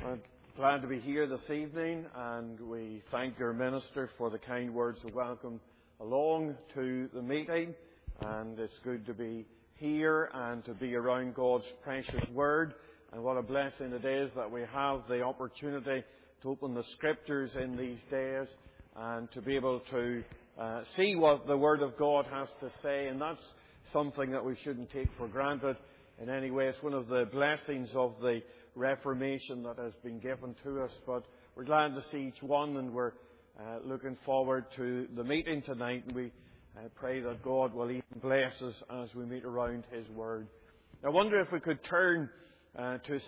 I'm glad to be here this evening, and we thank your minister for the kind words of welcome along to the meeting. And it's good to be here and to be around God's precious word. And what a blessing it is that we have the opportunity to open the scriptures in these days and to be able to see what the word of God has to say. And that's something that we shouldn't take for granted in any way. It's one of the blessings of the Reformation that has been given to us. But we're glad to see each one, and we're looking forward to the meeting tonight. And we pray that God will even bless us as we meet around His Word. I wonder if we could turn to 2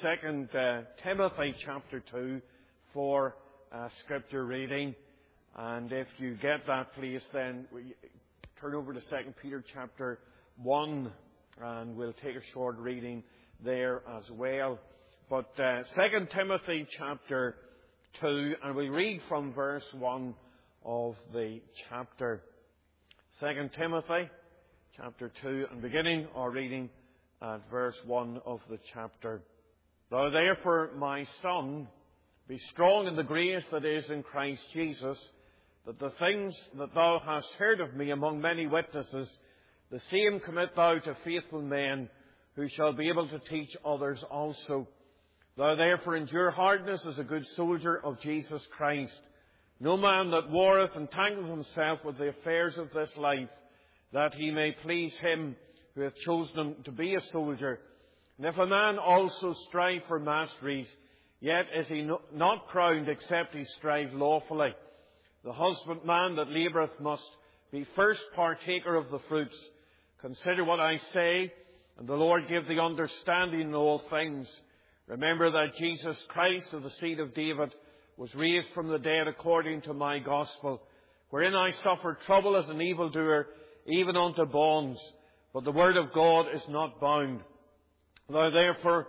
Timothy chapter 2 for Scripture reading. And if you get that, please, then we turn over to 2 Peter chapter 1, and we'll take a short reading there as well. But 2 Timothy chapter 2, and we read from verse 1 of the chapter. 2 Timothy chapter 2, and beginning our reading at verse 1 of the chapter. Thou therefore, my son, be strong in the grace that is in Christ Jesus, that the things that thou hast heard of me among many witnesses, the same commit thou to faithful men, who shall be able to teach others also. Thou therefore endure hardness as a good soldier of Jesus Christ. No man that warreth entangleth himself with the affairs of this life, that he may please him who hath chosen him to be a soldier. And if a man also strive for masteries, yet is he not crowned, except he strive lawfully. The husbandman that laboureth must be first partaker of the fruits. Consider what I say, and the Lord give thee understanding in all things. Remember that Jesus Christ of the seed of David was raised from the dead according to my gospel, wherein I suffered trouble as an evildoer, even unto bonds. But the word of God is not bound. Therefore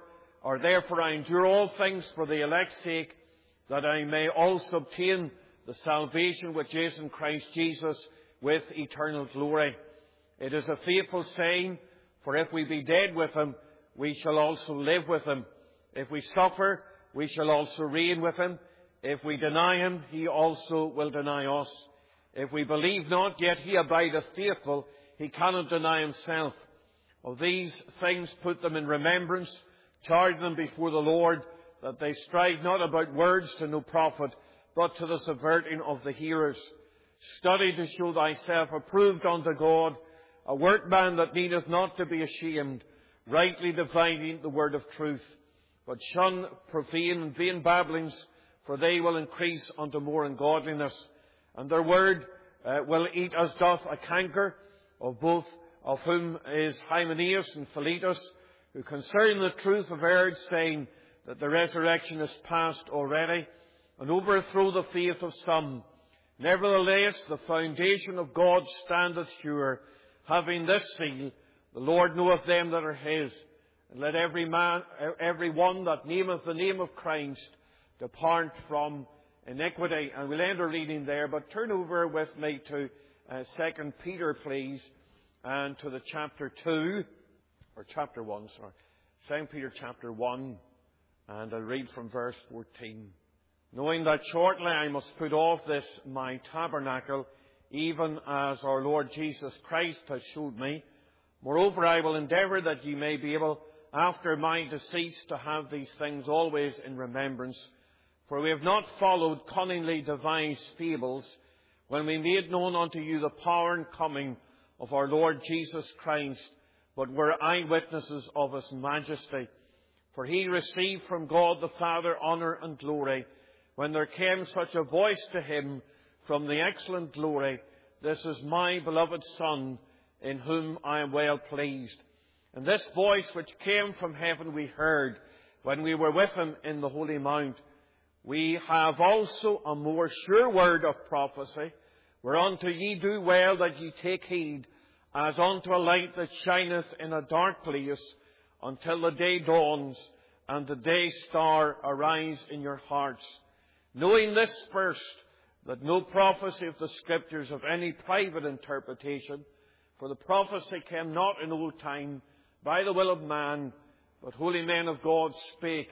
I endure all things for the elect's sake, that I may also obtain the salvation which is in Christ Jesus with eternal glory. It is a faithful saying, for if we be dead with him, we shall also live with him. If we suffer, we shall also reign with him. If we deny him, he also will deny us. If we believe not, yet he abideth faithful. He cannot deny himself. Of these things put them in remembrance. Charge them before the Lord, that they strive not about words to no profit, but to the subverting of the hearers. Study to show thyself approved unto God, a workman that needeth not to be ashamed, rightly dividing the word of truth. But shun profane and vain babblings, for they will increase unto more ungodliness. And their word will eat as doth a canker, of both of whom is Hymenaeus and Philetus, who concerning the truth have erred, saying that the resurrection is past already, and overthrow the faith of some. Nevertheless, the foundation of God standeth sure, having this seal, the Lord knoweth them that are his. And let every one that nameth the name of Christ depart from iniquity. And we'll end our reading there, but turn over with me to 2 Peter, please, and to the chapter 2, or chapter 1, sorry. 2 Peter chapter 1, and I'll read from verse 14. Knowing that shortly I must put off this my tabernacle, even as our Lord Jesus Christ has showed me. Moreover, I will endeavour that ye may be able, after my decease, to have these things always in remembrance. For we have not followed cunningly devised fables, when we made known unto you the power and coming of our Lord Jesus Christ, but were eyewitnesses of his majesty. For he received from God the Father honour and glory, when there came such a voice to him from the excellent glory, This is my beloved Son, in whom I am well pleased. And this voice which came from heaven we heard, when we were with him in the holy mount. We have also a more sure word of prophecy, whereunto ye do well that ye take heed, as unto a light that shineth in a dark place, until the day dawns, and the day star arise in your hearts. Knowing this first, that no prophecy of the Scriptures of any private interpretation, for the prophecy came not in old time by the will of man, but holy men of God spake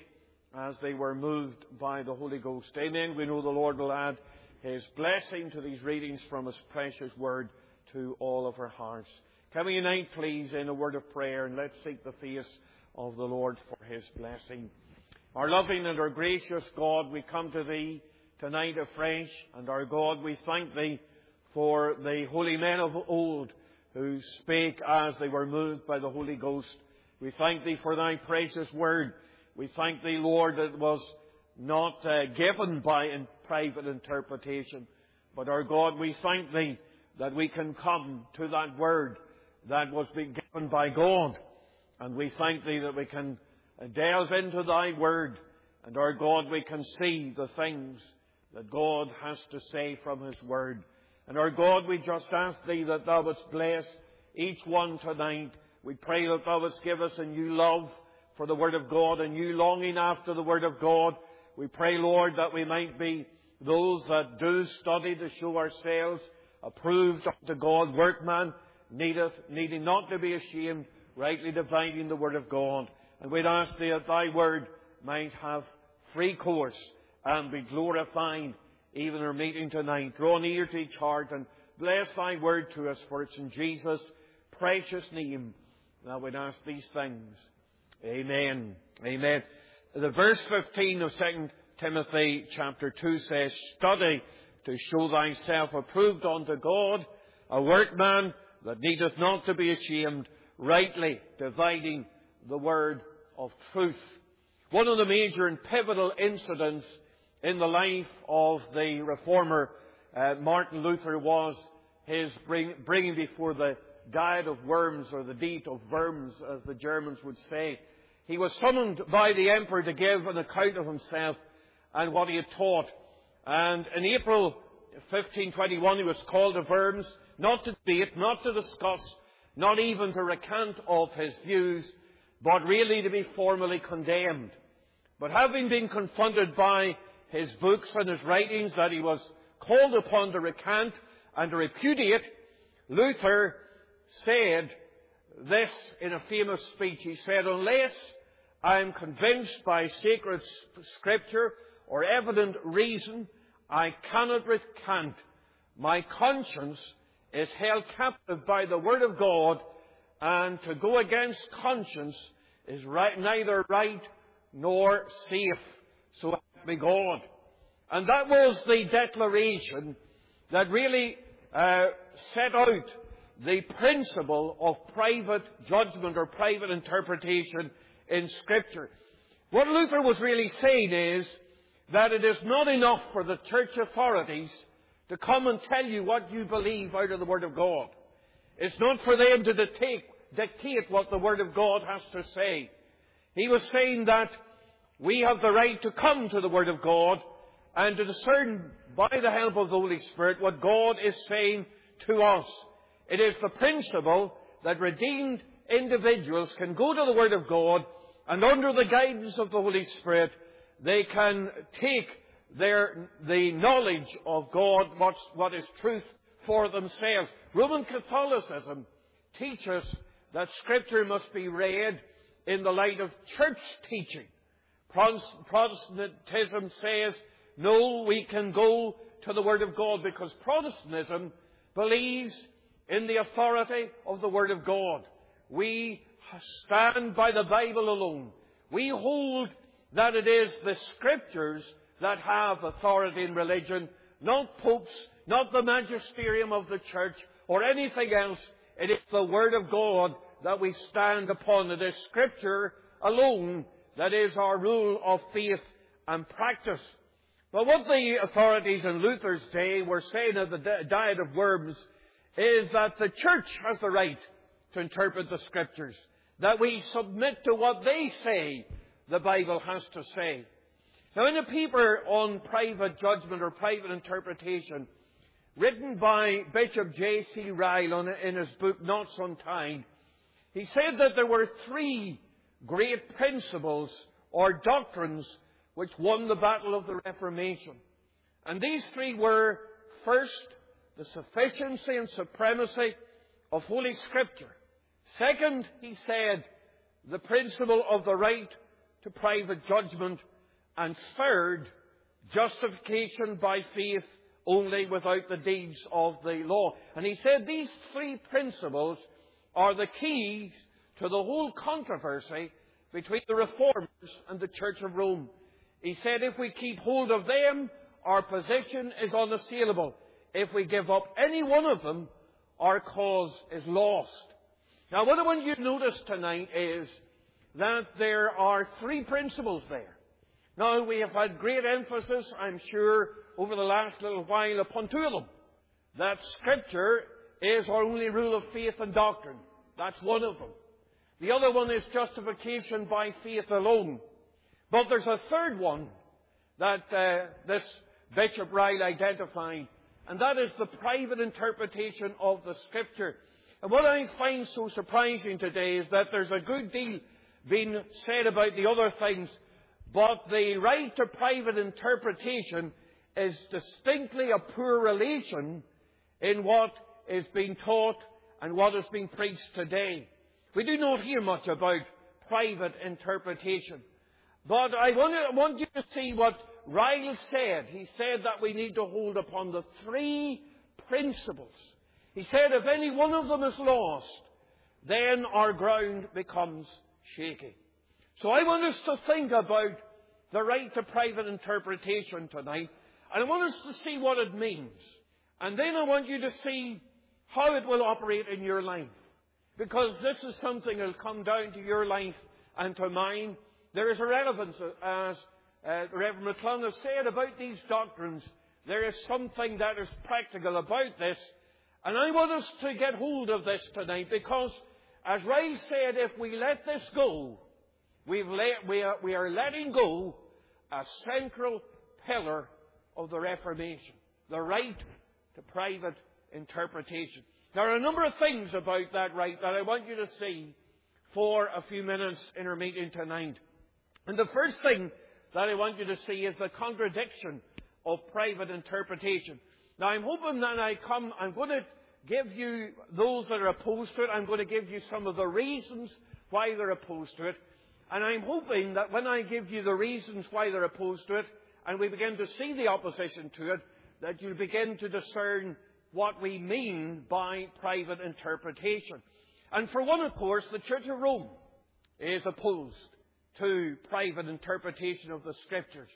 as they were moved by the Holy Ghost. Amen. We know the Lord will add His blessing to these readings from His precious Word to all of our hearts. Can we unite, please, in a word of prayer, and let's seek the face of the Lord for His blessing. Our loving and our gracious God, we come to Thee tonight afresh, and our God, we thank Thee for the holy men of old who spake as they were moved by the Holy Ghost. We thank Thee for Thy precious Word. We thank Thee, Lord, that it was not given by private interpretation, but our God, we thank Thee that we can come to that Word that was being given by God. And we thank Thee that we can delve into Thy Word. And our God, we can see the things that God has to say from His Word. And our God, we just ask Thee that Thou wouldst bless each one tonight. We pray that Thou wouldst give us a new love for the Word of God, a new longing after the Word of God. We pray, Lord, that we might be those that do study to show ourselves approved unto God, workman, needing not to be ashamed, rightly dividing the Word of God. And we'd ask Thee that Thy Word might have free course and be glorified even our meeting tonight. Draw near to each heart and bless Thy Word to us, for it's in Jesus' precious name that we'd ask these things. Amen. Amen. The verse 15 of 2 Timothy chapter 2 says, "Study to show thyself approved unto God, a workman that needeth not to be ashamed, rightly dividing the word of truth." One of the major and pivotal incidents in the life of the reformer Martin Luther was his bringing before the diet of worms, or the diet of worms, as the Germans would say. He was summoned by the emperor to give an account of himself and what he had taught. And in April 1521 he was called to Worms, not to debate, not to discuss, not even to recant of his views, but really to be formally condemned. But having been confronted by his books and his writings that he was called upon to recant and to repudiate, Luther said this in a famous speech. He said, "Unless I am convinced by sacred scripture or evident reason, I cannot recant. My conscience is held captive by the Word of God, and to go against conscience is neither right nor safe. So help me God." And that was the declaration that really set out the principle of private judgment or private interpretation in Scripture. What Luther was really saying is that it is not enough for the church authorities to come and tell you what you believe out of the Word of God. It's not for them to dictate what the Word of God has to say. He was saying that we have the right to come to the Word of God and to discern by the help of the Holy Spirit what God is saying to us. It is the principle that redeemed individuals can go to the Word of God, and under the guidance of the Holy Spirit, they can take the knowledge of God, what is truth, for themselves. Roman Catholicism teaches that Scripture must be read in the light of church teaching. Protestantism says, no, we can go to the Word of God, because Protestantism believes in the authority of the Word of God. We stand by the Bible alone. We hold that it is the Scriptures that have authority in religion, not popes, not the magisterium of the church, or anything else. It is the Word of God that we stand upon. It is Scripture alone that is our rule of faith and practice. But what the authorities in Luther's day were saying of the diet of worms is that the church has the right to interpret the Scriptures, that we submit to what they say the Bible has to say. Now, in a paper on private judgment or private interpretation, written by Bishop J.C. Ryle in his book Knots Untied, he said that there were three great principles or doctrines which won the battle of the Reformation. And these three were, first, the sufficiency and supremacy of Holy Scripture. Second, he said, the principle of the right to private judgment. And third, justification by faith only without the deeds of the law. And he said these three principles are the keys to the whole controversy between the Reformers and the Church of Rome. He said if we keep hold of them, our position is unassailable. If we give up any one of them, our cause is lost. Now, what I want you to notice tonight is that there are three principles there. Now, we have had great emphasis, I'm sure, over the last little while upon two of them. That Scripture is our only rule of faith and doctrine. That's one of them. The other one is justification by faith alone. But there's a third one that this Bishop Ryle identified, and that is the private interpretation of the Scripture. And what I find so surprising today is that there's a good deal being said about the other things, but the right to private interpretation is distinctly a poor relation in what is being taught and what is being preached today. We do not hear much about private interpretation. But I want you to see what Ryle said. He said that we need to hold upon the three principles. He said if any one of them is lost, then our ground becomes shaky. So I want us to think about the right to private interpretation tonight. And I want us to see what it means. And then I want you to see how it will operate in your life. Because this is something that will come down to your life and to mine. There is a relevance, as Reverend McClung has said about these doctrines. There is something that is practical about this. And I want us to get hold of this tonight because, as Ryle said, if we let this go, we are letting go a central pillar of the Reformation, the right to private interpretation. There are a number of things about that right that I want you to see for a few minutes in our meeting tonight. And the first thing that I want you to see is the contradiction of private interpretation. Now, I'm hoping that I'm going to give you, those that are opposed to it, I'm going to give you some of the reasons why they're opposed to it. And I'm hoping that when I give you the reasons why they're opposed to it, and we begin to see the opposition to it, that you'll begin to discern what we mean by private interpretation. And for one, of course, the Church of Rome is opposed to private interpretation of the Scriptures.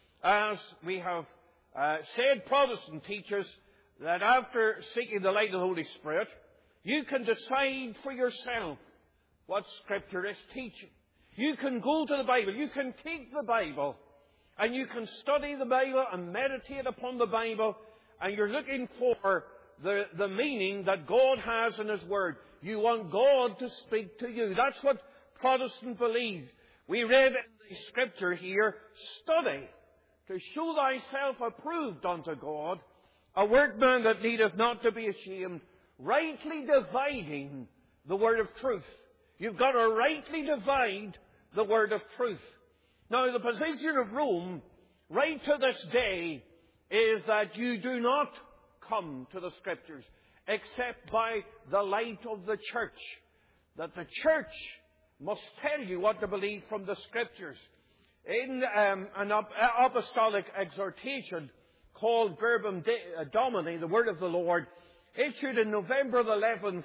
As we have said, Protestant teachers that after seeking the light of the Holy Spirit, you can decide for yourself what Scripture is teaching. You can go to the Bible, you can take the Bible, and you can study the Bible and meditate upon the Bible, and you're looking for the meaning that God has in His Word. You want God to speak to you. That's what Protestant believes. We read in the Scripture here, study to show thyself approved unto God, a workman that needeth not to be ashamed, rightly dividing the word of truth. You've got to rightly divide the word of truth. Now, the position of Rome, right to this day, is that you do not come to the Scriptures except by the light of the Church. That the Church must tell you what to believe from the Scriptures. In an apostolic exhortation called Verbum Domini, the Word of the Lord, issued in November 11th,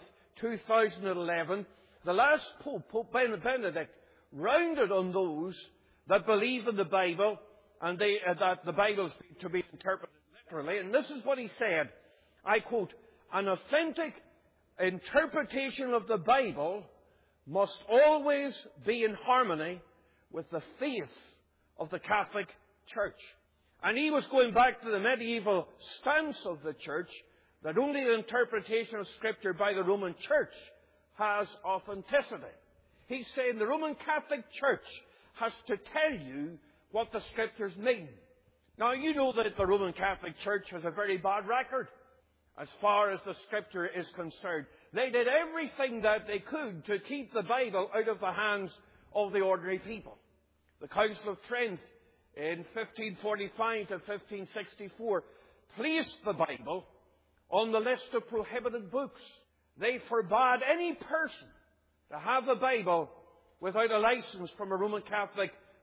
2011, the last Pope, Pope Benedict, rounded on those that believe in the Bible and that the Bible is to be interpreted literally. And this is what he said, I quote, "An authentic interpretation of the Bible must always be in harmony with the faith of the Catholic Church." And he was going back to the medieval stance of the Church that only the interpretation of Scripture by the Roman Church has authenticity. He's saying the Roman Catholic Church has to tell you what the Scriptures mean. Now, you know that the Roman Catholic Church has a very bad record as far as the Scripture is concerned. They did everything that they could to keep the Bible out of the hands of the ordinary people. The Council of Trent in 1545 to 1564 placed the Bible on the list of prohibited books. They forbade any person to have the Bible without a license from a Roman Catholic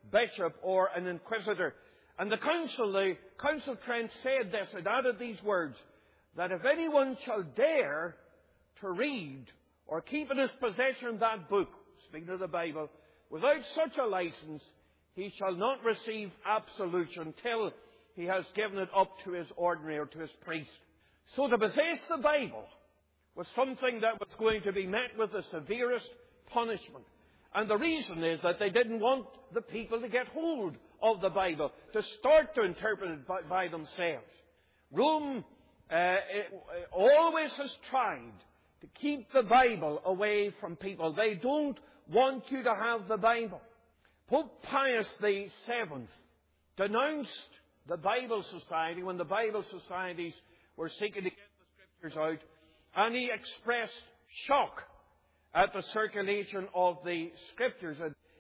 bishop or an inquisitor. And the Council of Trent said this, it added these words, that if anyone shall dare to read or keep in his possession that book, speaking of the Bible, without such a license, he shall not receive absolution till he has given it up to his ordinary or to his priest. So to possess the Bible was something that was going to be met with the severest punishment. And the reason is that they didn't want the people to get hold of the Bible, to start to interpret it by themselves. Rome always has tried to keep the Bible away from people. They don't want you to have the Bible. Pope Pius VII denounced the Bible Society when the Bible Societies were seeking to get the Scriptures out, and he expressed shock at the circulation of the Scriptures.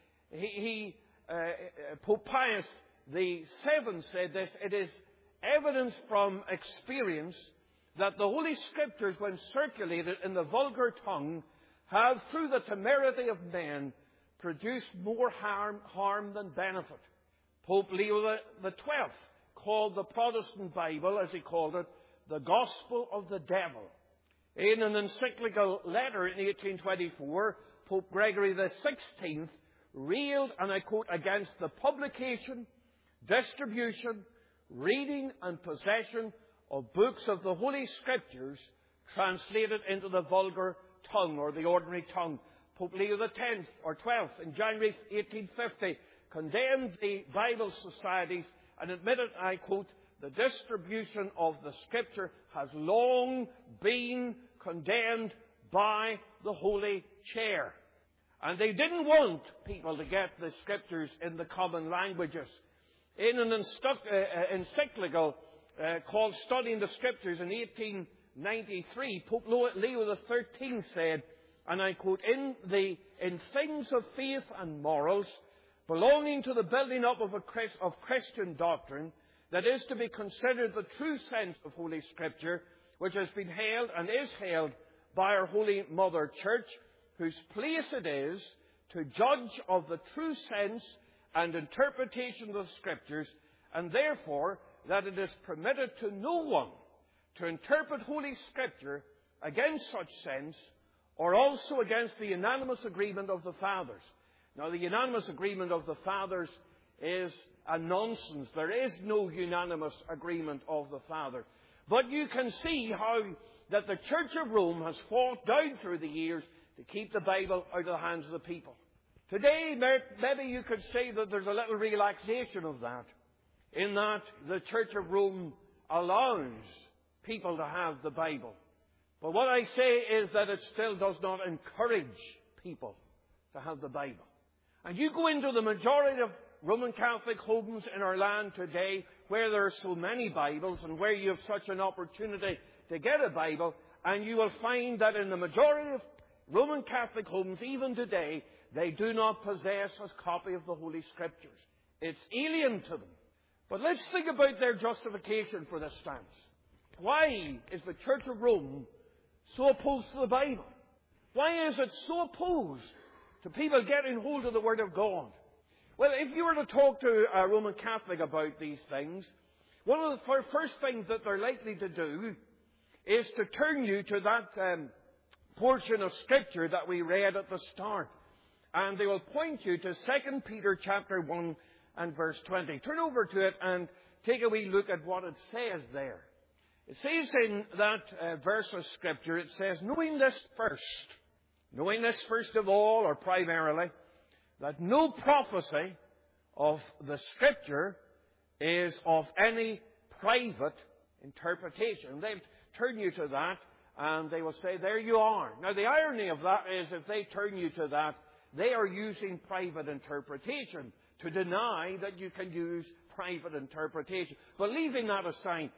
Pope Pius VII said this, it is evidence from experience that the Holy Scriptures, when circulated in the vulgar tongue, have, through the temerity of men, produced more harm than benefit. Pope Leo XII called the Protestant Bible, as he called it, the gospel of the devil. In an encyclical letter in 1824, Pope Gregory XVI railed, and I quote, against the publication, distribution, reading and possession of books of the Holy Scriptures translated into the vulgar tongue or the ordinary tongue. Pope Leo X or XII in January 1850 condemned the Bible Societies and admitted, I quote, the distribution of the Scripture has long been condemned by the Holy Chair. And they didn't want people to get the Scriptures in the common languages. In an encyclical called Studying the Scriptures in 1893, Pope Leo XIII said, and I quote, in things of faith and morals belonging to the building up of Christian doctrine, that is to be considered the true sense of Holy Scripture, which has been held and is held by our Holy Mother Church, whose place it is to judge of the true sense and interpretation of the Scriptures, and therefore that it is permitted to no one to interpret Holy Scripture against such sense, or also against the unanimous agreement of the Fathers. Now, the unanimous agreement of the Fathers is a nonsense. There is no unanimous agreement of the Fathers. But you can see how that the Church of Rome has fought down through the years to keep the Bible out of the hands of the people. Today, maybe you could say that there's a little relaxation of that, in that the Church of Rome allows people to have the Bible. But what I say is that it still does not encourage people to have the Bible. And you go into the majority of Roman Catholic homes in our land today, where there are so many Bibles and where you have such an opportunity to get a Bible, and you will find that in the majority of Roman Catholic homes, even today, they do not possess a copy of the Holy Scriptures. It's alien to them. But let's think about their justification for this stance. Why is the Church of Rome so opposed to the Bible? Why is it so opposed to people getting hold of the Word of God? Well, if you were to talk to a Roman Catholic about these things, one of the first things that they're likely to do is to turn you to that portion of Scripture that we read at the start. And they will point you to 2 Peter chapter 1 and verse 20. Turn over to it and take a wee look at what it says there. It says in that verse of Scripture, it says, knowing this first of all, or primarily, that no prophecy of the Scripture is of any private interpretation. They'll turn you to that, and they will say, there you are. Now, the irony of that is, if they turn you to that, they are using private interpretation to deny that you can use private interpretation. But leaving that aside,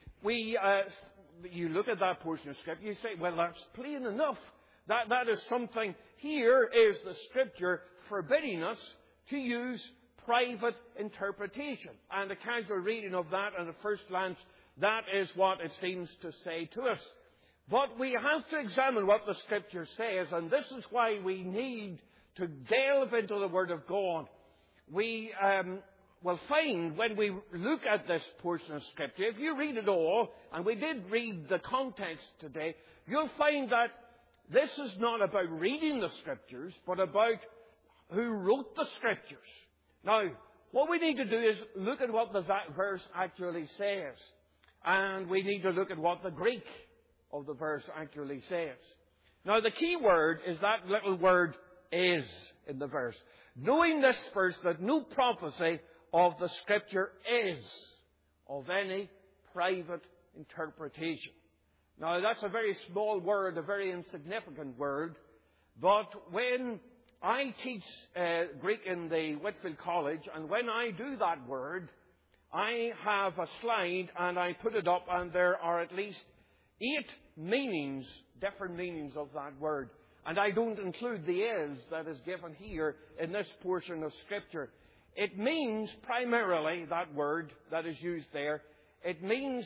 you look at that portion of Scripture, you say, well, that's plain enough. That is something. Here is the Scripture forbidding us to use private interpretation. And a casual reading of that at a first glance, that is what it seems to say to us. But we have to examine what the Scripture says, and this is why we need to delve into the Word of God. we will find when we look at this portion of Scripture, if you read it all, and we did read the context today, you'll find that this is not about reading the Scriptures, but about who wrote the Scriptures. Now, what we need to do is look at what the verse actually says. And we need to look at what the Greek of the verse actually says. Now, the key word is that little word "is" in the verse. Knowing this first, that no prophecy of the Scripture is of any private interpretation. Now, that's a very small word, a very insignificant word. But when I teach Greek in the Whitefield College, and when I do that word, I have a slide and I put it up, and there are at least 8 meanings, different meanings of that word. And I don't include the "is" that is given here in this portion of Scripture. It means primarily, that word that is used there, it means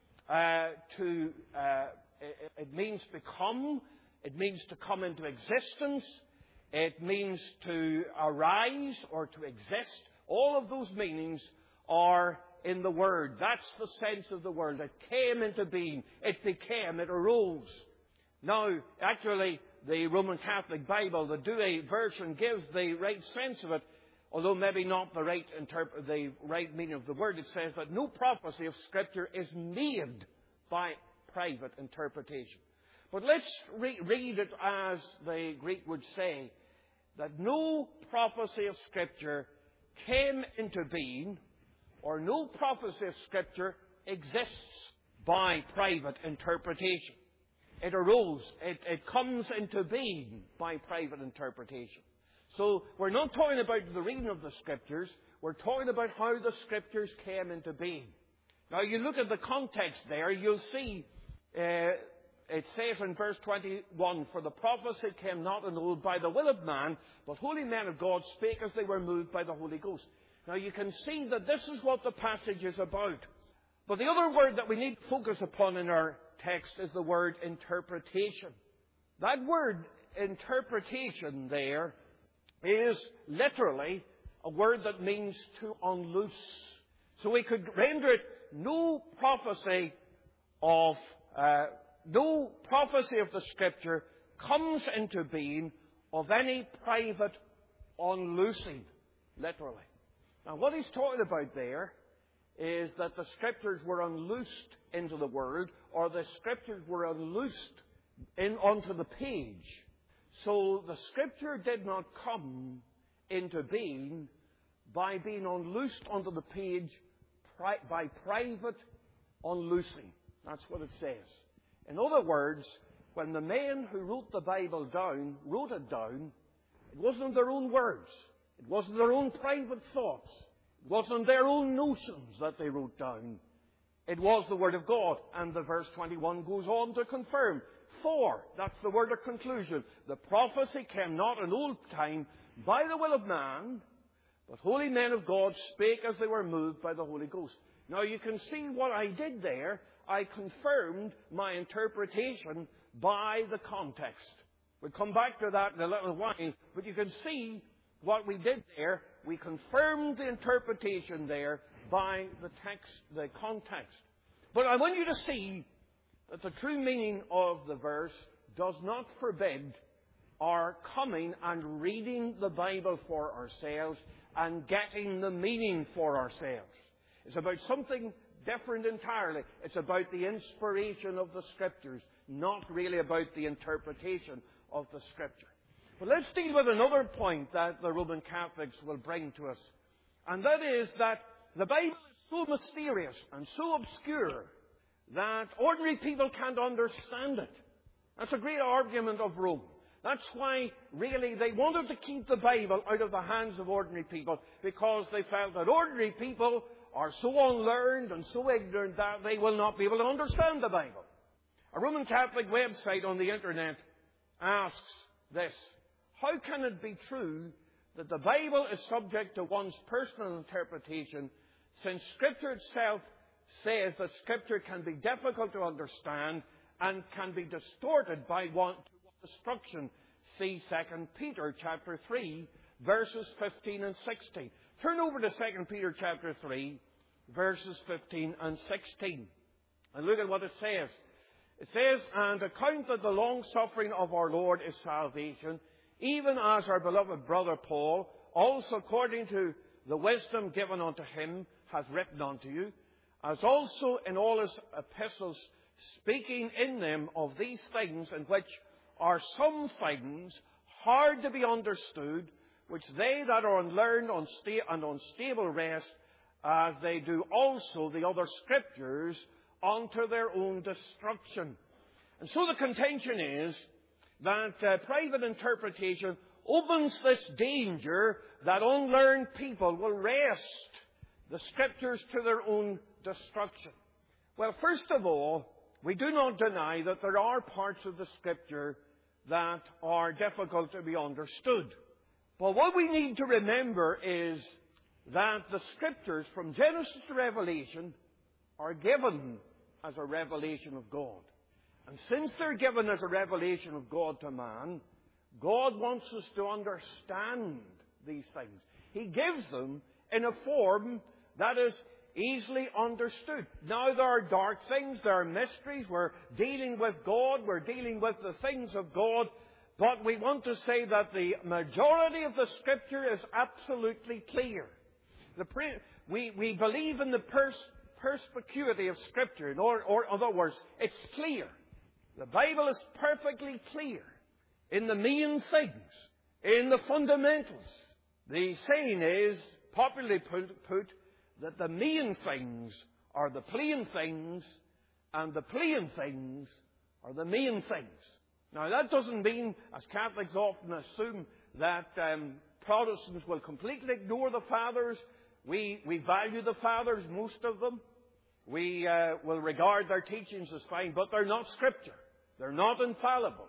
it means become, it means to come into existence, it means to arise or to exist. All of those meanings are in the word. That's the sense of the word. It came into being. It became. It arose. Now, actually, the Roman Catholic Bible, the Douay version, gives the right sense of it, although maybe not the right meaning of the word. It says that no prophecy of Scripture is made by private interpretation. But let's read it as the Greek would say, that no prophecy of Scripture came into being, or no prophecy of Scripture exists by private interpretation. It arose, it comes into being by private interpretation. So we're not talking about the reading of the Scriptures, we're talking about how the Scriptures came into being. Now you look at the context there, you'll see it says in verse 21, "For the prophecy came not in old by the will of man, but holy men of God spake as they were moved by the Holy Ghost." Now you can see that this is what the passage is about. But the other word that we need to focus upon in our text is the word interpretation. That word interpretation there is literally a word that means to unloose. So we could render it no prophecy of the Scripture comes into being of any private unloosing, literally. Now what he's talking about there is that the Scriptures were unloosed into the world, or the Scriptures were unloosed onto the page. So the Scripture did not come into being by being unloosed onto the page by private unloosing. That's what it says. In other words, when the men who wrote the Bible down, wrote it down, it wasn't their own words. It wasn't their own private thoughts. It wasn't their own notions that they wrote down. It was the Word of God. And the verse 21 goes on to confirm. For, that's the word of conclusion, the prophecy came not in old time by the will of man, but holy men of God spake as they were moved by the Holy Ghost. Now you can see what I did there. I confirmed my interpretation by the context. We'll come back to that in a little while, but you can see what we did there. We confirmed the interpretation there by the text, the context. But I want you to see that the true meaning of the verse does not forbid our coming and reading the Bible for ourselves and getting the meaning for ourselves. It's about something different entirely. It's about the inspiration of the Scriptures, not really about the interpretation of the Scripture. But let's deal with another point that the Roman Catholics will bring to us. And that is that the Bible is so mysterious and so obscure that ordinary people can't understand it. That's a great argument of Rome. That's why, really, they wanted to keep the Bible out of the hands of ordinary people, because they felt that ordinary people are so unlearned and so ignorant that they will not be able to understand the Bible. A Roman Catholic website on the Internet asks this: how can it be true that the Bible is subject to one's personal interpretation, since Scripture itself says that Scripture can be difficult to understand and can be distorted by one destruction? See 2 Peter chapter 3, verses 15 and 16. Turn over to 2 Peter chapter 3, verses 15 and 16. And look at what it says. It says, "And account that the long-suffering of our Lord is salvation, even as our beloved brother Paul, also according to the wisdom given unto him, hath written unto you, as also in all his epistles, speaking in them of these things, in which are some things hard to be understood, which they that are unlearned and unstable rest, as they do also the other scriptures, unto their own destruction." And so the contention is that private interpretation opens this danger that unlearned people will wrest the scriptures to their own destruction. Well, first of all, we do not deny that there are parts of the scripture that are difficult to be understood. But what we need to remember is that the scriptures from Genesis to Revelation are given as a revelation of God. And since they're given as a revelation of God to man, God wants us to understand these things. He gives them in a form that is easily understood. Now there are dark things, there are mysteries, we're dealing with God, we're dealing with the things of God, but we want to say that the majority of the Scripture is absolutely clear. We believe in the perspicuity of Scripture, or in other words, it's clear. The Bible is perfectly clear in the main things, in the fundamentals. The saying is, popularly put, that the main things are the plain things, and the plain things are the main things. Now, that doesn't mean, as Catholics often assume, that Protestants will completely ignore the Fathers. We value the Fathers, most of them. We will regard their teachings as fine, but they're not Scripture. They're not infallible.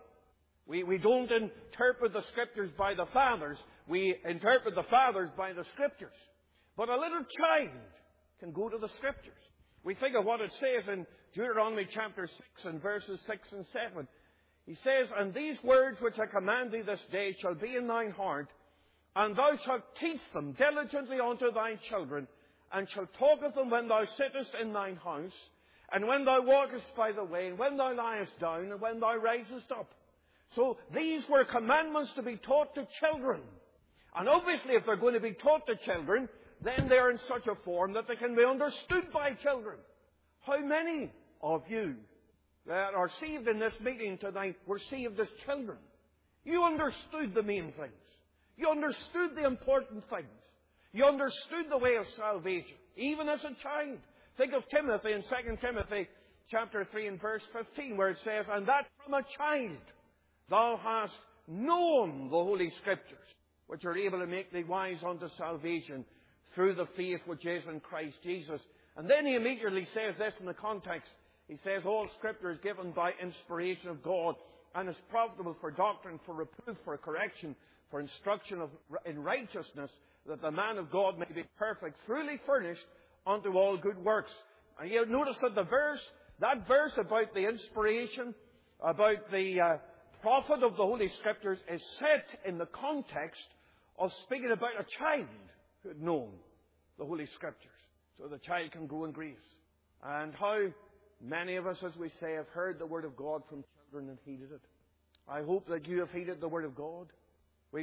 We don't interpret the Scriptures by the Fathers. We interpret the Fathers by the Scriptures. But a little child can go to the Scriptures. We think of what it says in Deuteronomy chapter 6 and verses 6 and 7. He says, "And these words which I command thee this day shall be in thine heart, and thou shalt teach them diligently unto thy children, and shalt talk of them when thou sittest in thine house, and when thou walkest by the way, and when thou liest down, and when thou risest up." So these were commandments to be taught to children. And obviously, if they're going to be taught to children, then they're in such a form that they can be understood by children. How many of you that are saved in this meeting tonight were saved as children? You understood the main things. You understood the important things. You understood the way of salvation, even as a child. Think of Timothy in 2 Timothy chapter 3 and verse 15, where it says, "And that from a child thou hast known the Holy Scriptures, which are able to make thee wise unto salvation through the faith which is in Christ Jesus." And then he immediately says this in the context. He says, "All Scripture is given by inspiration of God, and is profitable for doctrine, for reproof, for correction, for instruction in righteousness, that the man of God may be perfect, truly furnished unto all good works." And you'll notice that that verse about the inspiration, about the profit of the Holy Scriptures, is set in the context of speaking about a child who had known the Holy Scriptures, so the child can grow in grace. And how many of us, as we say, have heard the Word of God from children and heeded it. I hope that you have heeded the Word of God. We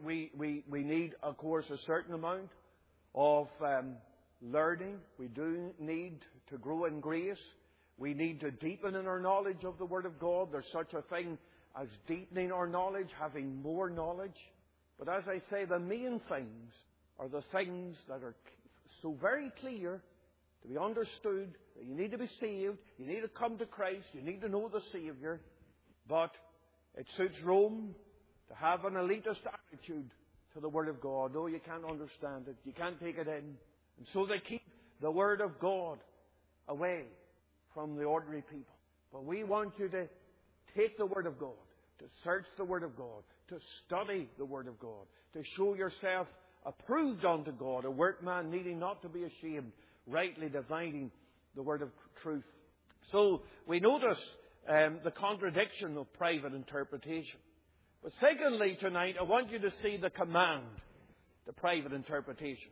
need, of course, a certain amount of learning. We do need to grow in grace. We need to deepen in our knowledge of the Word of God. There's such a thing as deepening our knowledge, having more knowledge. But as I say, the main things are the things that are so very clear to be understood, that you need to be saved, you need to come to Christ, you need to know the Savior. But it suits Rome to have an elitist attitude to the Word of God. No, you can't understand it. You can't take it in. And so they keep the Word of God away from the ordinary people. But we want you to take the Word of God, to search the Word of God, to study the Word of God, to show yourself approved unto God, a workman needing not to be ashamed, rightly dividing the word of truth. So we notice the contradiction of private interpretation. But secondly, tonight, I want you to see the command to private interpretation.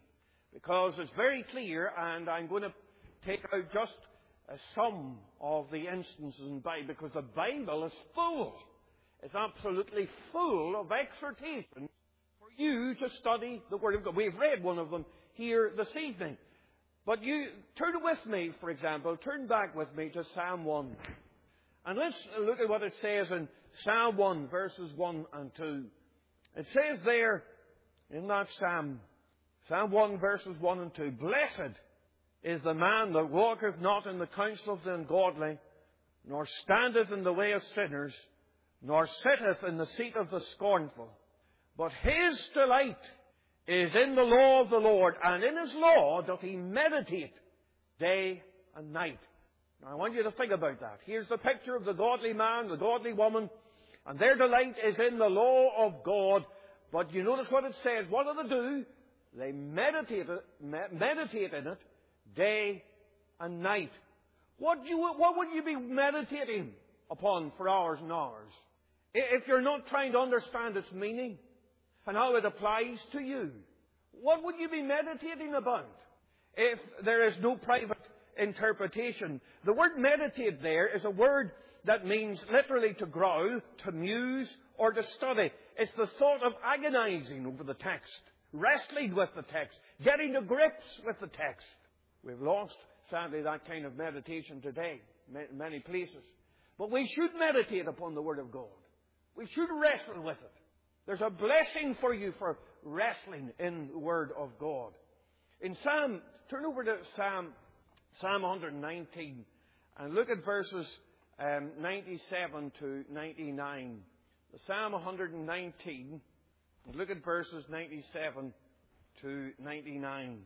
because it's very clear, and I'm going to take out just some of the instances in the Bible, because the Bible is full. It's absolutely full of exhortations for you to study the Word of God. We've read one of them here this evening. But you turn with me, for example, turn back with me to Psalm 1. And let's look at what it says in Psalm 1, verses 1 and 2. It says there in that Psalm, Psalm 1, verses 1 and 2, "Blessed is the man that walketh not in the counsel of the ungodly, nor standeth in the way of sinners, nor sitteth in the seat of the scornful. But his delight is in the law of the Lord, and in his law doth he meditate day and night." Now I want you to think about that. Here's the picture of the godly man, the godly woman, and their delight is in the law of God. But you notice what it says. What do they do? They meditate in it day and night. What would you be meditating upon for hours and hours if you're not trying to understand its meaning and how it applies to you? What would you be meditating about if there is no private interpretation? The word meditate there is a word that means literally to growl, to muse, or to study. It's the thought of agonizing over the text, wrestling with the text, getting to grips with the text. We've lost, sadly, that kind of meditation today in many places. But we should meditate upon the Word of God. We should wrestle with it. There's a blessing for you for wrestling in the Word of God. Turn over to Psalm 119 and look at verses 97 to 99. The Psalm 119, and look at verses 97 to 99.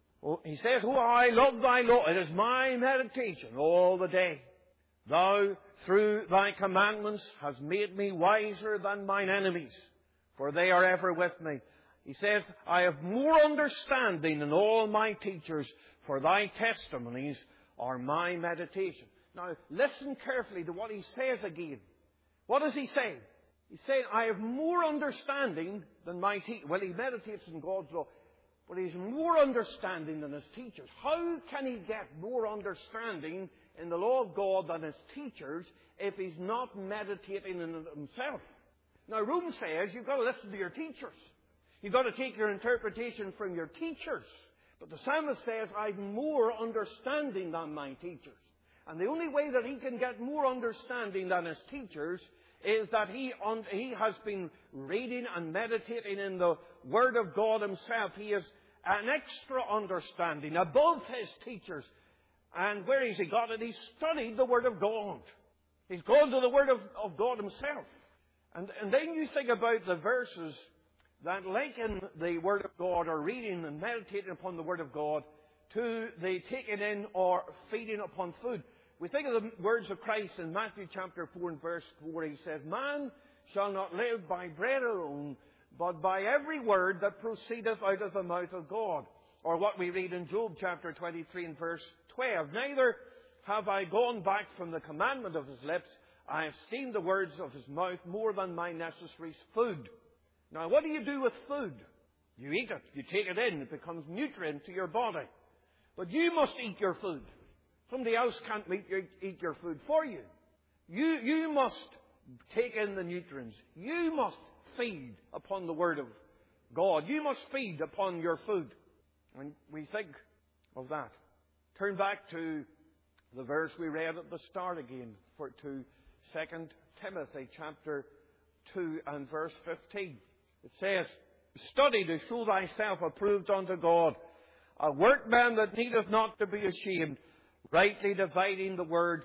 He says, "Oh, I love thy law. It is my meditation all the day. Thou, through thy commandments, hast made me wiser than mine enemies, for they are ever with me." He says, "I have more understanding than all my teachers, for thy testimonies are my meditation." Now, listen carefully to what he says again. What does he say? He's saying, "I have more understanding than my teachers." Well, he meditates in God's law, but he's more understanding than his teachers. How can he get more understanding in the law of God than his teachers if he's not meditating in it himself? Now, Rome says you've got to listen to your teachers. You've got to take your interpretation from your teachers. But the psalmist says, "I've more understanding than my teachers." And the only way that he can get more understanding than his teachers is that he has been reading and meditating in the Word of God himself. He has an extra understanding above his teachers. And where has he got it? He's studied the Word of God. He's gone to the Word of God himself. And then you think about the verses that liken the Word of God, or reading and meditating upon the Word of God, to the taking in or feeding upon food. We think of the words of Christ in Matthew chapter 4 and verse 4. He says, "Man shall not live by bread alone, but by every word that proceedeth out of the mouth of God." Or what we read in Job chapter 23 and verse 12. "Neither have I gone back from the commandment of his lips. I have esteemed the words of his mouth more than my necessary food." Now, what do you do with food? You eat it. You take it in. It becomes nutrient to your body. But you must eat your food. Somebody else can't eat your food for you. You must take in the nutrients. You must feed upon the Word of God. You must feed upon your food. And we think of that. Turn back to the verse we read at the start again, to 2 Timothy chapter 2 and verse 15. It says, "Study to show thyself approved unto God, a workman that needeth not to be ashamed, rightly dividing the word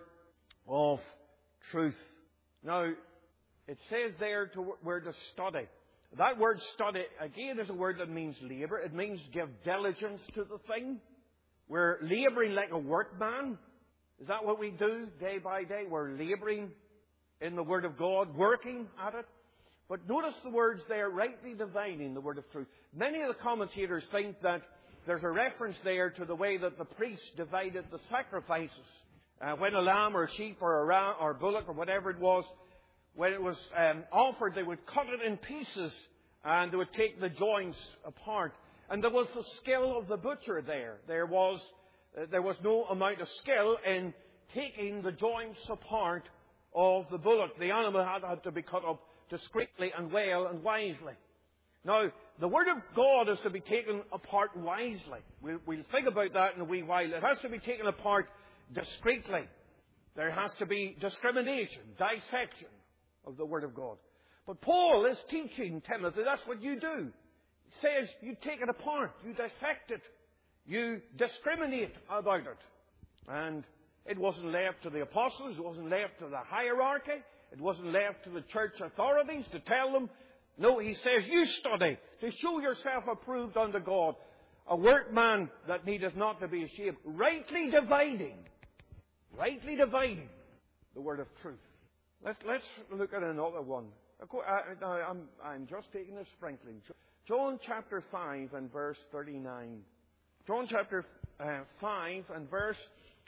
of truth." Now, it says there we're to study. That word study, again, is a word that means labour. It means give diligence to the thing. We're labouring like a workman. Is that what we do day by day? We're labouring in the Word of God, working at it. But notice the words there, rightly dividing the word of truth. Many of the commentators think that there's a reference there to the way that the priests divided the sacrifices. When a lamb or a sheep or a ram or a bullock or whatever it was, when it was offered, they would cut it in pieces and they would take the joints apart. And there was the skill of the butcher there. There was no amount of skill in taking the joints apart of the bullock. The animal had to be cut up discreetly and well and wisely. Now, the Word of God is to be taken apart wisely. We'll think about that in a wee while. It has to be taken apart discreetly. There has to be discrimination, dissection of the Word of God. But Paul is teaching Timothy that's what you do. He says you take it apart, you dissect it, you discriminate about it. And it wasn't left to the apostles, it wasn't left to the hierarchy, it wasn't left to the church authorities to tell them. No, he says, you study to show yourself approved unto God, a workman that needeth not to be ashamed, rightly dividing the word of truth. Let's look at another one. I'm just taking a sprinkling. John chapter 5 and verse 39. John chapter 5 and verse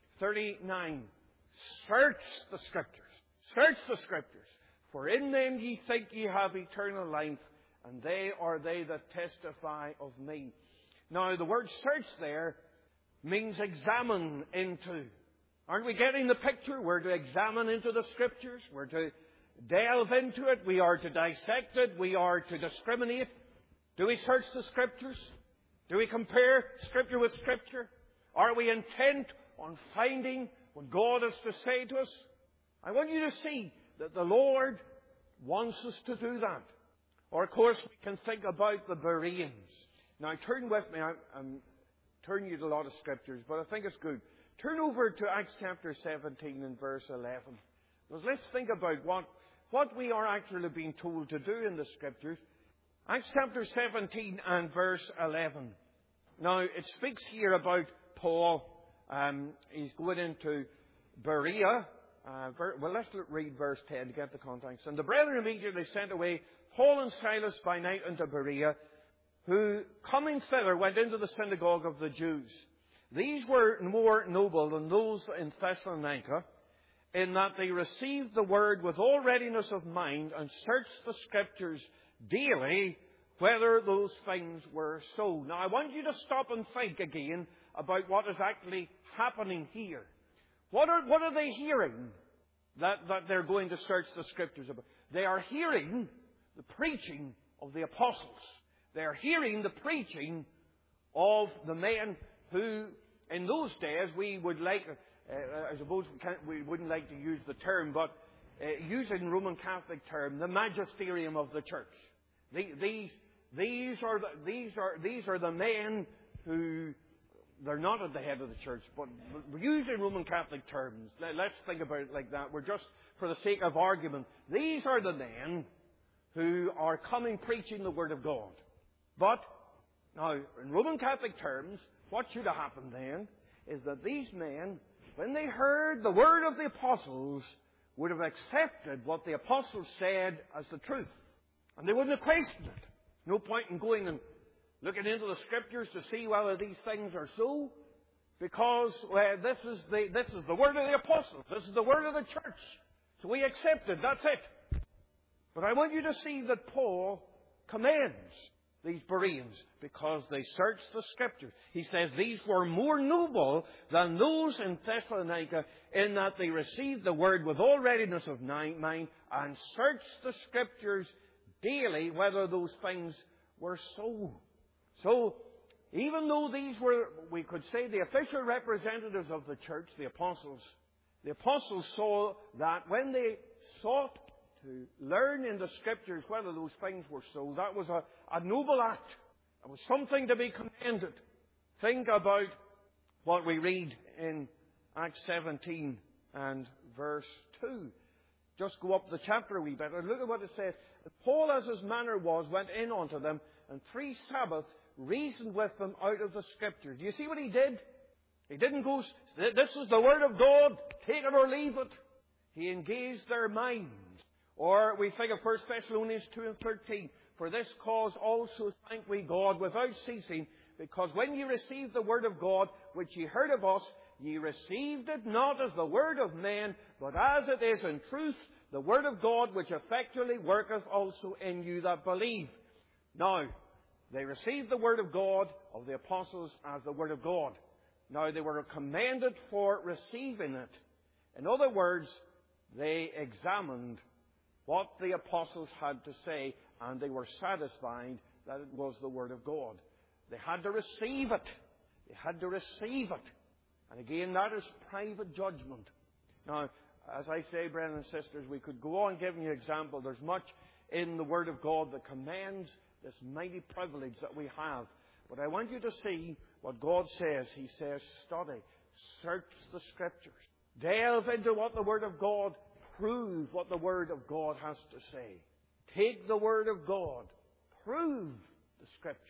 39. Search the Scriptures. Search the Scriptures. For in them ye think ye have eternal life, and they are they that testify of me. Now, the word search there means examine into. Aren't we getting the picture? We're to examine into the Scriptures. We're to delve into it. We are to dissect it. We are to discriminate. Do we search the Scriptures? Do we compare Scripture with Scripture? Are we intent on finding what God has to say to us? I want you to see that the Lord wants us to do that. Or, of course, we can think about the Bereans. Now, turn with me. I'm turning you to a lot of Scriptures, but I think it's good. Turn over to Acts chapter 17 and verse 11. Because let's think about what we are actually being told to do in the Scriptures. Acts chapter 17 and verse 11. Now, it speaks here about Paul. He's going into Berea. Let's read verse 10 to get the context. And the brethren immediately sent away Paul and Silas by night unto Berea, who, coming thither, went into the synagogue of the Jews. These were more noble than those in Thessalonica, in that they received the word with all readiness of mind, and searched the Scriptures daily, whether those things were so. Now, I want you to stop and think again about what is actually happening here. What are they hearing that they're going to search the Scriptures about? They are hearing the preaching of the apostles. They are hearing the preaching of the men who, in those days, we would like, I suppose we wouldn't like to use the term, but using Roman Catholic term, the magisterium of the church. These are the men who, they're not at the head of the church, but using Roman Catholic terms. Let's think about it like that. We're just, for the sake of argument, these are the men who are coming preaching the Word of God. But, now, in Roman Catholic terms, what should have happened then is that these men, when they heard the word of the apostles, would have accepted what the apostles said as the truth. And they wouldn't have questioned it. No point in going and looking into the Scriptures to see whether these things are so, because this is the word of the apostles. This is the word of the church. So we accept it. That's it. But I want you to see that Paul commends these Bereans because they searched the Scriptures. He says these were more noble than those in Thessalonica, in that they received the word with all readiness of mind and searched the Scriptures daily whether those things were so. So, even though these were, we could say, the official representatives of the church, the apostles saw that when they sought to learn in the Scriptures whether those things were so, that was a noble act. It was something to be commended. Think about what we read in Acts 17 and verse 2. Just go up the chapter a wee bit and look at what it says. Paul, as his manner was, went in unto them, and 3 Sabbaths reasoned with them out of the Scripture. Do you see what he did? He didn't go, this is the Word of God, take it or leave it. He engaged their minds. Or we think of 1 Thessalonians 2 and 13. For this cause also thank we God without ceasing, because when ye received the word of God, which ye heard of us, ye received it not as the word of men, but as it is in truth the word of God, which effectually worketh also in you that believe. Now, They received the Word of God, of the apostles, as the Word of God. Now, they were commended for receiving it. In other words, they examined what the apostles had to say, and they were satisfied that it was the Word of God. They had to receive it. They had to receive it. And again, that is private judgment. Now, as I say, brethren and sisters, we could go on giving you examples. There's much in the Word of God that commends this mighty privilege that we have. But I want you to see what God says. He says, study, search the Scriptures. Delve into what the Word of God, prove what the Word of God has to say. Take the Word of God, prove the Scriptures.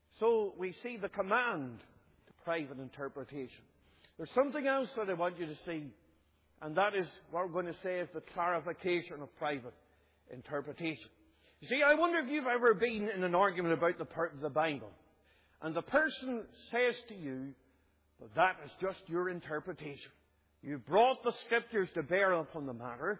So we see the command to private interpretation. There's something else that I want you to see, and that is what we're going to say is the clarification of private interpretation. You see, I wonder if you've ever been in an argument about the Bible, and the person says to you, but that is just your interpretation. You've brought the Scriptures to bear upon the matter,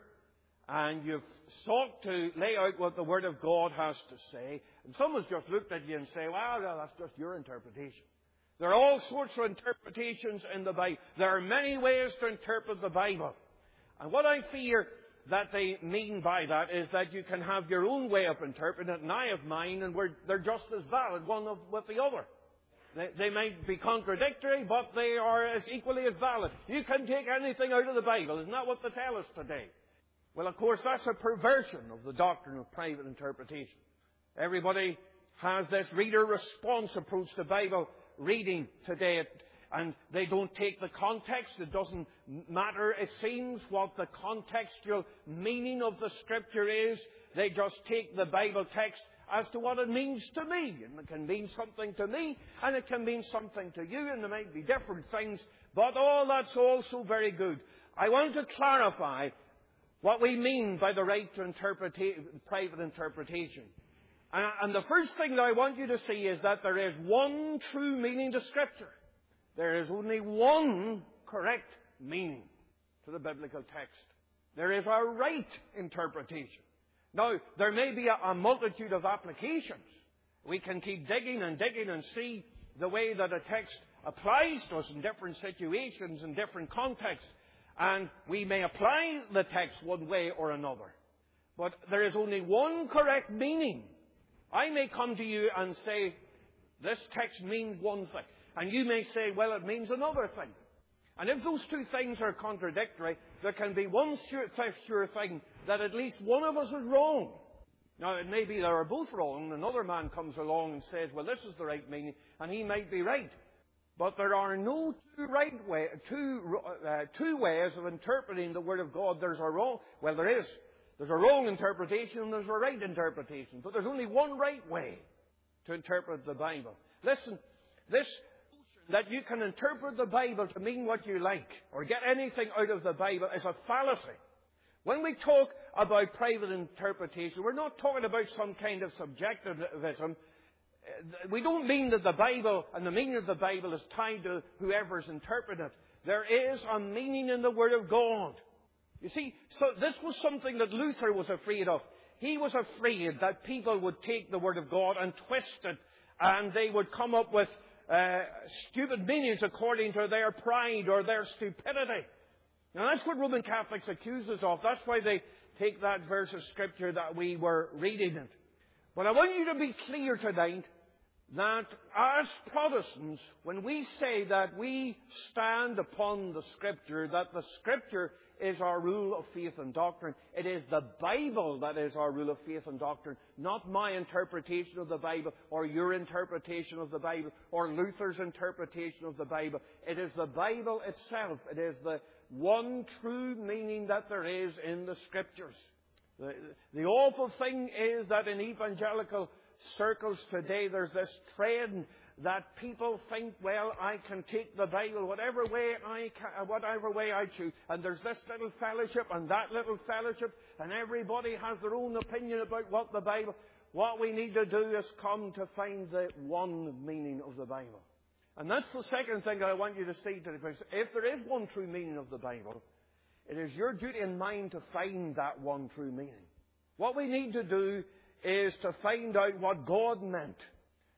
and you've sought to lay out what the Word of God has to say, and someone's just looked at you and say, well, no, that's just your interpretation. There are all sorts of interpretations in the Bible. There are many ways to interpret the Bible. And what I fear that they mean by that is that you can have your own way of interpreting it, and I have mine, and they're just as valid, one with the other. They might be contradictory, but they are as equally as valid. You can take anything out of the Bible. Isn't that what they tell us today? Well, of course, that's a perversion of the doctrine of private interpretation. Everybody has this reader-response approach to Bible reading today, and they don't take the context. It doesn't matter, it seems, what the contextual meaning of the Scripture is. They just take the Bible text as to what it means to me. And it can mean something to me, and it can mean something to you, and there might be different things, but all that's also very good. I want to clarify what we mean by the right to private interpretation. And the first thing that I want you to see is that there is one true meaning to Scripture. There is only one correct meaning to the biblical text. There is a right interpretation. Now, there may be a multitude of applications. We can keep digging and digging and see the way that a text applies to us in different situations, in different contexts. And we may apply the text one way or another. But there is only one correct meaning. I may come to you and say, this text means one thing. And you may say, well, it means another thing. And if those two things are contradictory, there can be one sure thing, that at least one of us is wrong. Now, it may be they are both wrong, and another man comes along and says, well, this is the right meaning, and he might be right. But there are no two ways of interpreting the Word of God. There's a wrong, well, there is. There's a wrong interpretation and there's a right interpretation. But there's only one right way to interpret the Bible. Listen, this that you can interpret the Bible to mean what you like or get anything out of the Bible is a fallacy. When we talk about private interpretation, we're not talking about some kind of subjectivism. We don't mean that the Bible and the meaning of the Bible is tied to whoever's interpreting it. There is a meaning in the Word of God. You see, so this was something that Luther was afraid of. He was afraid that people would take the Word of God and twist it, and they would come up with stupid meanings according to their pride or their stupidity. Now that's what Roman Catholics accuse us of. That's why they take that verse of Scripture that we were reading it. But I want you to be clear tonight that as Protestants, when we say that we stand upon the Scripture, that the Scripture is our rule of faith and doctrine, it is the Bible that is our rule of faith and doctrine, not my interpretation of the Bible or your interpretation of the Bible or Luther's interpretation of the Bible. It is the Bible itself. It is the one true meaning that there is in the Scriptures. The awful thing is that in evangelical circles today there's this trend that people think, well, I can take the Bible whatever way I choose, and there's this little fellowship and that little fellowship, and everybody has their own opinion about what the Bible. What we need to do is come to find the one meaning of the Bible. And that's the second thing that I want you to see today. If there is one true meaning of the Bible, it is your duty and mine to find that one true meaning. What we need to do is to find out what God meant.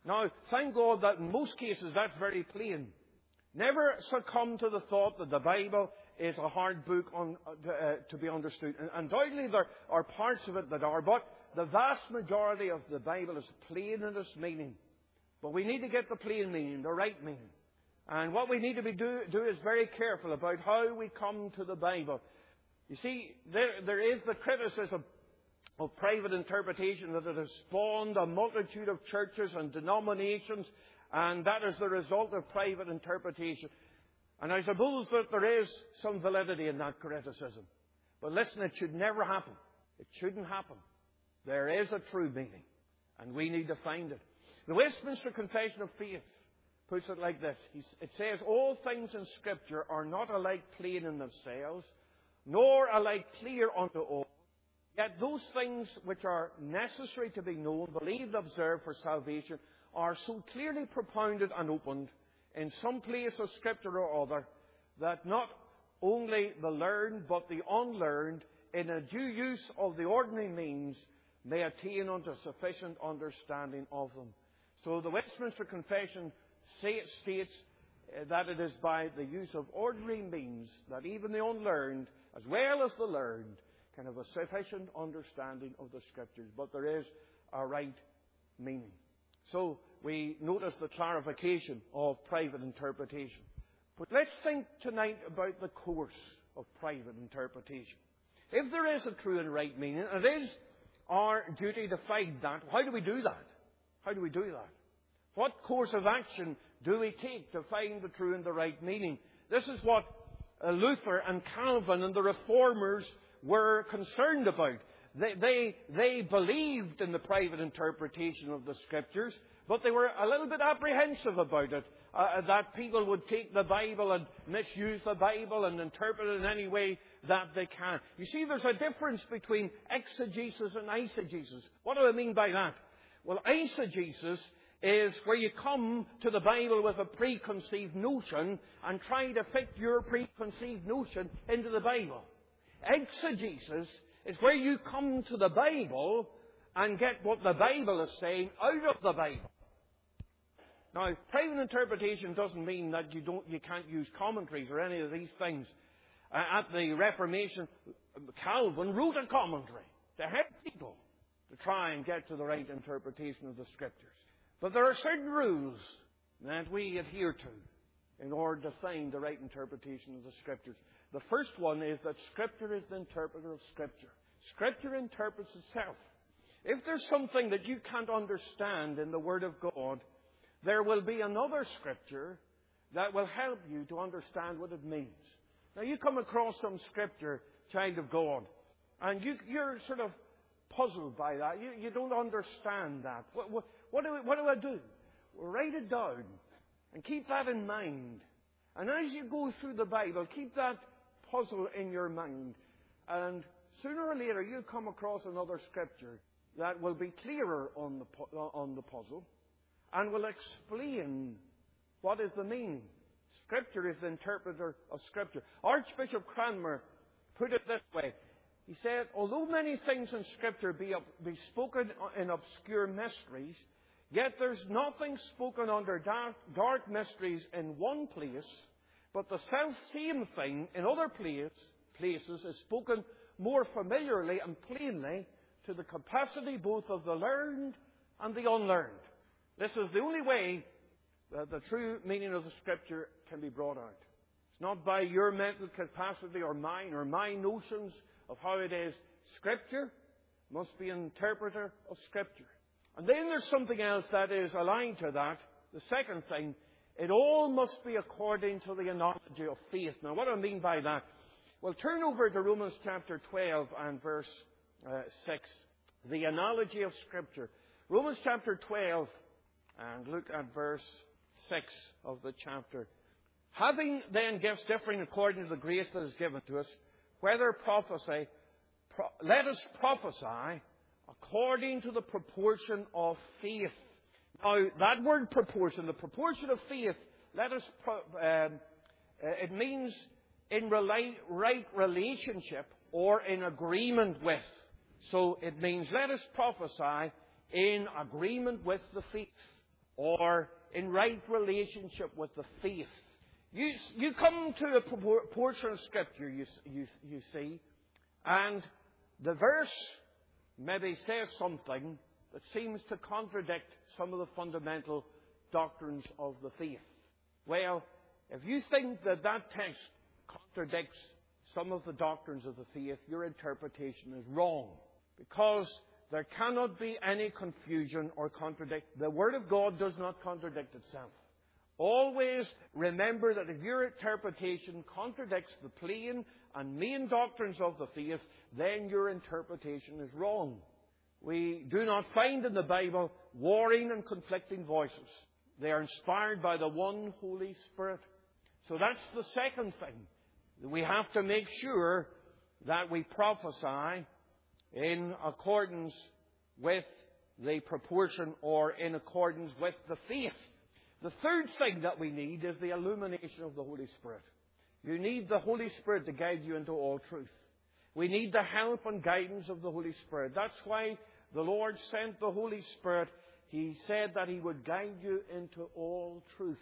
Now, thank God that in most cases that's very plain. Never succumb to the thought that the Bible is a hard book to be understood. And undoubtedly there are parts of it that are, but the vast majority of the Bible is plain in its meaning. But we need to get the plain meaning, the right meaning. And what we need to do is very careful about how we come to the Bible. You see, there is the criticism of private interpretation that it has spawned a multitude of churches and denominations, and that is the result of private interpretation. And I suppose that there is some validity in that criticism. But listen, it should never happen. It shouldn't happen. There is a true meaning, and we need to find it. The Westminster Confession of Faith puts it like this. It says, all things in Scripture are not alike plain in themselves, nor alike clear unto all. Yet those things which are necessary to be known, believed, observed for salvation, are so clearly propounded and opened in some place of Scripture or other, that not only the learned, but the unlearned, in a due use of the ordinary means, may attain unto sufficient understanding of them. So the Westminster Confession states that it is by the use of ordinary means that even the unlearned, as well as the learned, can have a sufficient understanding of the Scriptures. But there is a right meaning. So we notice the clarification of private interpretation. But let's think tonight about the course of private interpretation. If there is a true and right meaning, it is our duty to find that. How do we do that? How do we do that? What course of action do we take to find the true and the right meaning? This is what Luther and Calvin and the Reformers were concerned about. They believed in the private interpretation of the Scriptures, but they were a little bit apprehensive about it, that people would take the Bible and misuse the Bible and interpret it in any way that they can. You see, there's a difference between exegesis and eisegesis. What do I mean by that? Well, eisegesis is where you come to the Bible with a preconceived notion and try to fit your preconceived notion into the Bible. Exegesis is where you come to the Bible and get what the Bible is saying out of the Bible. Now, private interpretation doesn't mean that you can't use commentaries or any of these things. At the Reformation, Calvin wrote a commentary to help people to try and get to the right interpretation of the Scriptures. But there are certain rules that we adhere to in order to find the right interpretation of the Scriptures. The first one is that Scripture is the interpreter of Scripture. Scripture interprets itself. If there's something that you can't understand in the Word of God, there will be another Scripture that will help you to understand what it means. Now, you come across some Scripture, child of God, and you're sort of puzzled by that. You don't understand that. What do I do? Well, write it down and keep that in mind. And as you go through the Bible, keep that puzzle in your mind. And sooner or later, you'll come across another Scripture that will be clearer on the puzzle and will explain what is the meaning. Scripture is the interpreter of Scripture. Archbishop Cranmer put it this way. He said, although many things in Scripture be spoken in obscure mysteries, yet there's nothing spoken under dark mysteries in one place, but the self-same thing in other places is spoken more familiarly and plainly to the capacity both of the learned and the unlearned. This is the only way that the true meaning of the Scripture can be brought out. It's not by your mental capacity or mine or my notions of how it is. Scripture must be an interpreter of Scripture. And then there's something else that is aligned to that. The second thing, it all must be according to the analogy of faith. Now, what do I mean by that? Well, turn over to Romans chapter 12 and verse 6. The analogy of Scripture. Romans chapter 12, and look at verse 6 of the chapter. Having then gifts differing according to the grace that is given to us, whether prophecy, let us prophesy according to the proportion of faith. Now, that word proportion, the proportion of faith, it means in right relationship or in agreement with. So it means let us prophesy in agreement with the faith. or in right relationship with the faith. You come to a portion of Scripture, you see, and the verse maybe says something that seems to contradict some of the fundamental doctrines of the faith. Well, if you think that text contradicts some of the doctrines of the faith, your interpretation is wrong. Because there cannot be any confusion or contradiction. The Word of God does not contradict itself. Always remember that if your interpretation contradicts the plain and main doctrines of the faith, then your interpretation is wrong. We do not find in the Bible warring and conflicting voices. They are inspired by the one Holy Spirit. So that's the second thing. We have to make sure that we prophesy in accordance with the proportion or in accordance with the faith. The third thing that we need is the illumination of the Holy Spirit. You need the Holy Spirit to guide you into all truth. We need the help and guidance of the Holy Spirit. That's why the Lord sent the Holy Spirit. He said that He would guide you into all truth.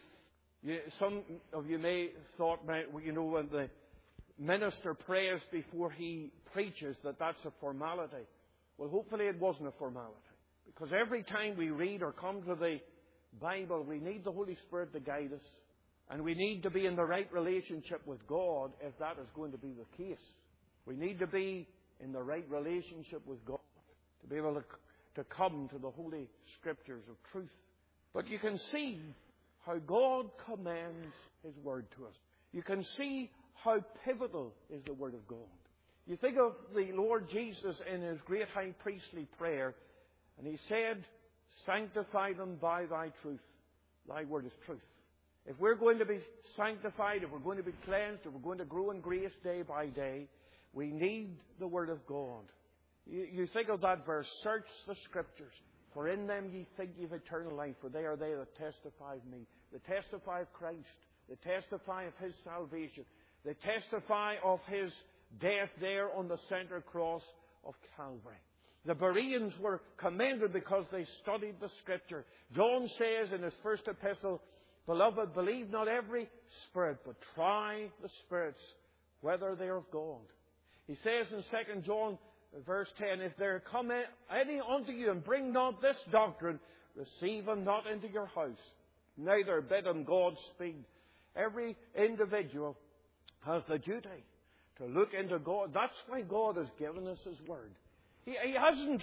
Some of you may have thought, when the minister prays before he preaches, that's a formality. Well, hopefully it wasn't a formality. Because every time we read or come to the Bible, we need the Holy Spirit to guide us. And we need to be in the right relationship with God if that is going to be the case. We need to be in the right relationship with God to be able to come to the Holy Scriptures of truth. But you can see how God commands His Word to us. You can see how pivotal is the Word of God. You think of the Lord Jesus in His great high priestly prayer, and He said, "Sanctify them by Thy truth. Thy Word is truth." If we're going to be sanctified, if we're going to be cleansed, if we're going to grow in grace day by day, we need the Word of God. You think of that verse, "Search the Scriptures, for in them ye think ye have eternal life, for they are they that testify of me." They testify of Christ. They testify of His salvation. They testify of His death there on the center cross of Calvary. The Bereans were commended because they studied the Scripture. John says in his first epistle, "Beloved, believe not every spirit, but try the spirits, whether they are of God." He says in 2 John verse 10, "If there come any unto you and bring not this doctrine, receive him not into your house, neither bid him Godspeed." Every individual has the duty to look into God. That's why God has given us His Word. He hasn't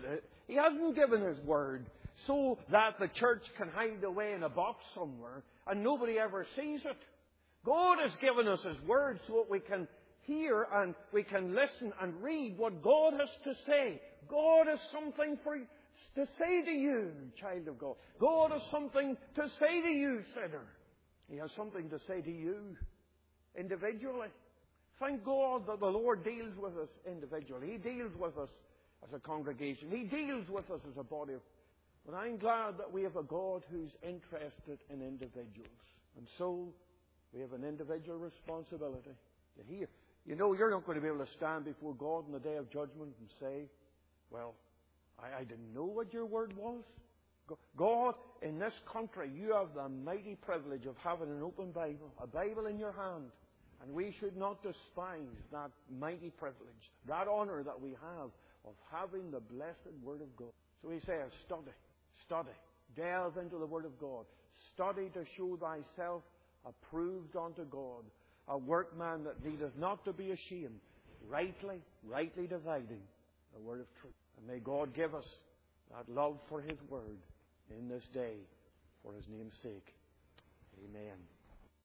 given His Word so that the church can hide away in a box somewhere and nobody ever sees it. God has given us His Word so that we can hear and we can listen and read what God has to say. God has something to say to you, child of God. God has something to say to you, sinner. He has something to say to you individually. Thank God that the Lord deals with us individually. He deals with us as a congregation. He deals with us as a body. But I'm glad that we have a God who's interested in individuals. And so we have an individual responsibility to hear. You know, you're not going to be able to stand before God on the day of judgment and say, "Well, I didn't know what your word was." God, in this country, you have the mighty privilege of having an open Bible, a Bible in your hand. And we should not despise that mighty privilege, that honor that we have of having the blessed Word of God. So He says, study, delve into the Word of God. Study to show thyself approved unto God, a workman that needeth not to be ashamed, rightly dividing the word of truth. And may God give us that love for His Word in this day, for His name's sake. Amen.